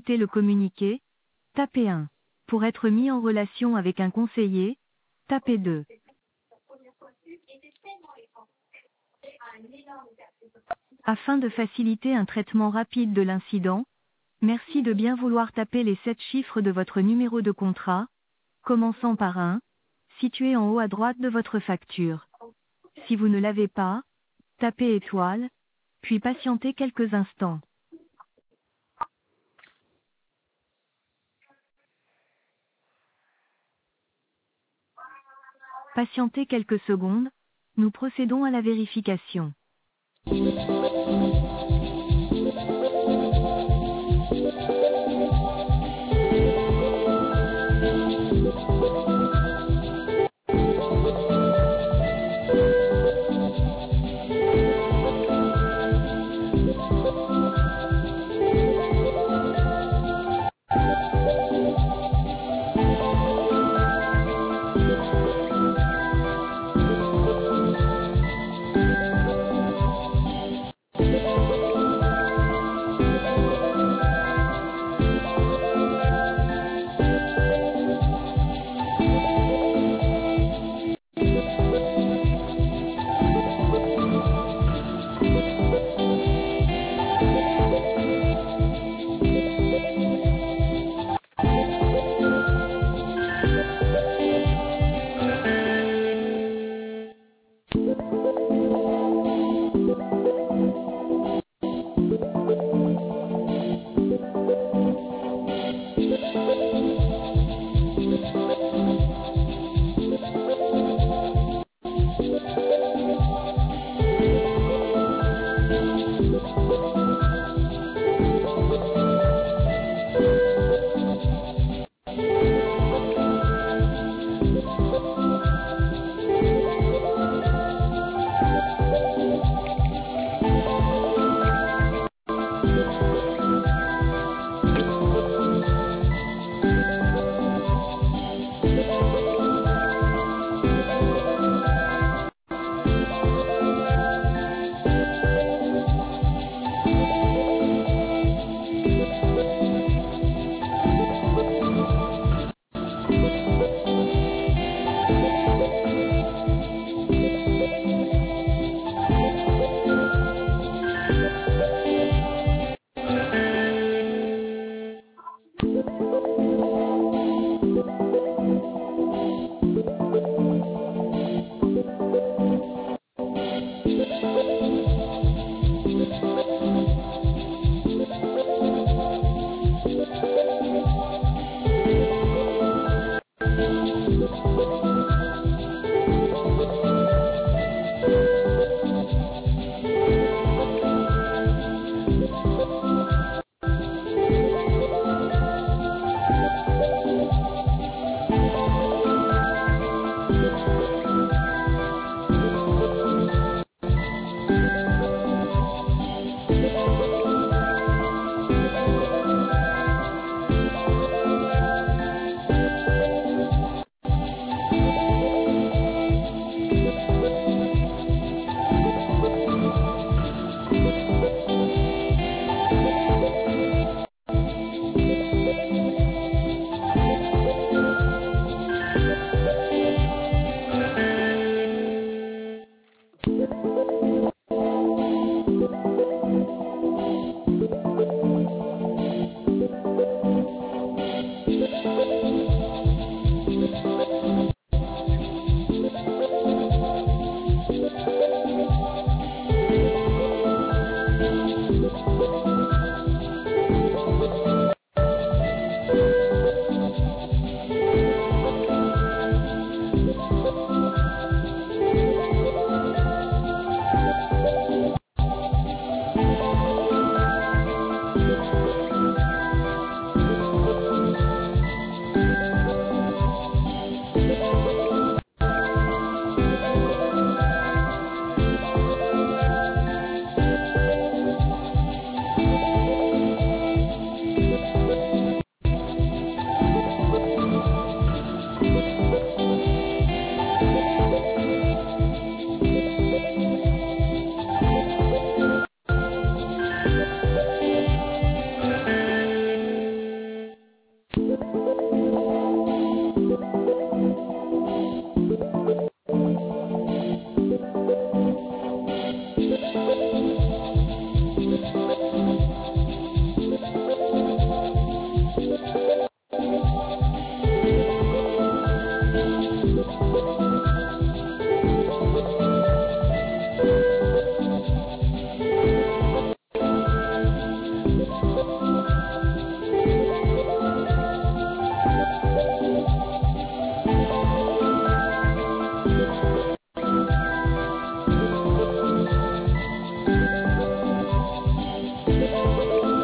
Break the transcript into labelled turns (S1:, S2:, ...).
S1: écouter le communiqué, tapez 1. Pour être mis en relation avec un conseiller, tapez 2. Afin de faciliter un traitement rapide de l'incident, merci de bien vouloir taper les 7 chiffres de votre numéro de contrat, commençant par 1, situé en haut à droite de votre facture. Si vous ne l'avez pas, tapez étoile, puis patientez quelques instants. Patientez quelques secondes, nous procédons à la vérification.